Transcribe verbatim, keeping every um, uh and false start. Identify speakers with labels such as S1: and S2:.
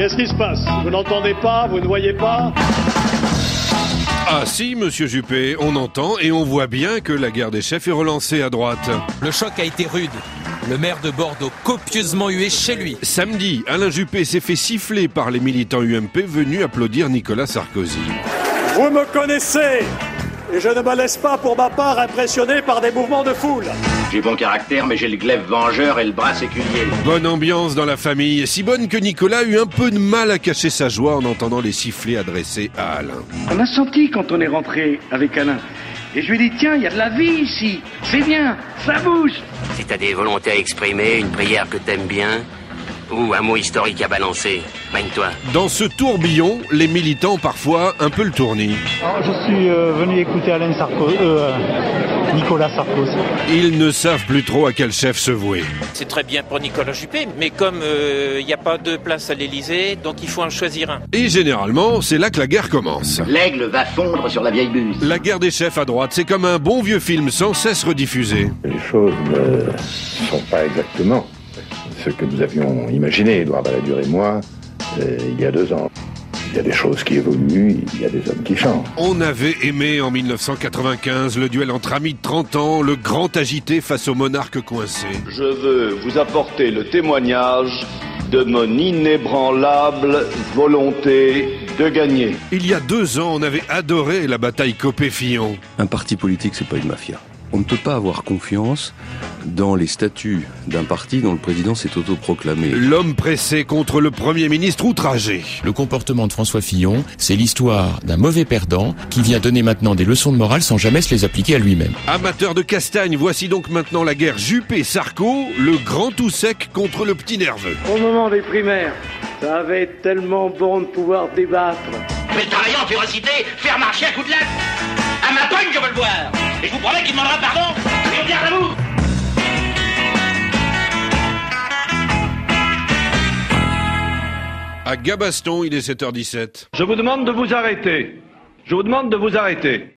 S1: Qu'est-ce qui se passe? Vous n'entendez pas? Vous ne voyez pas?
S2: Ah si, monsieur Juppé, on entend et on voit bien que la guerre des chefs est relancée à droite.
S3: Le choc a été rude. Le maire de Bordeaux, copieusement hué chez lui.
S2: Samedi, Alain Juppé s'est fait siffler par les militants U M P venus applaudir Nicolas Sarkozy.
S1: Vous me connaissez et je ne me laisse pas pour ma part impressionner par des mouvements de foule.
S4: J'ai bon caractère, mais j'ai le glaive vengeur et le bras séculier.
S2: Bonne ambiance dans la famille, si bonne que Nicolas eut un peu de mal à cacher sa joie en entendant les sifflets adressés à Alain.
S5: On a senti quand on est rentré avec Alain. Et je lui ai dit, tiens, il y a de la vie ici. C'est bien, ça bouge.
S6: Si t'as des volontés à exprimer, une prière que t'aimes bien, ou un mot historique à balancer, magne-toi.
S2: Dans ce tourbillon, les militants parfois un peu le tournis.
S7: Alors, je suis euh, venu écouter Alain Sarkozy, euh, Nicolas Sarkozy.
S2: Ils ne savent plus trop à quel chef se vouer.
S8: C'est très bien pour Nicolas Juppé, mais comme il euh, n'y a pas de place à l'Élysée, donc il faut en choisir un.
S2: Et généralement, c'est là que la guerre commence.
S4: L'aigle va fondre sur la vieille buse.
S2: La guerre des chefs à droite, c'est comme un bon vieux film sans cesse rediffusé.
S9: Les choses ne sont pas exactement ce que nous avions imaginé, Édouard Balladur et moi, euh, il y a deux ans. Il y a des choses qui évoluent, il y a des hommes qui changent.
S2: On avait aimé en mille neuf cent quatre-vingt-quinze le duel entre amis de trente ans, le grand agité face au monarque coincé.
S10: Je veux vous apporter le témoignage de mon inébranlable volonté de gagner.
S2: Il y a deux ans, on avait adoré la bataille Copé-Fillon.
S11: Un parti politique, c'est pas une mafia. On ne peut pas avoir confiance dans les statuts d'un parti dont le président s'est autoproclamé.
S2: L'homme pressé contre le Premier ministre outragé.
S12: Le comportement de François Fillon, c'est l'histoire d'un mauvais perdant qui vient donner maintenant des leçons de morale sans jamais se les appliquer à lui-même.
S2: Amateur de castagne, voici donc maintenant la guerre Juppé-Sarko, le grand tout sec contre le petit nerveux.
S5: Au moment des primaires, ça avait été tellement bon de pouvoir débattre.
S6: Je vais travailler en férocité, faire marcher un coup de latte. À ma pogne, je veux le voir. Et je vous promets qu'il demandera pardon. Et on vient à vous.
S2: À Gabaston, il est sept heures dix-sept.
S10: Je vous demande de vous arrêter. Je vous demande de vous arrêter.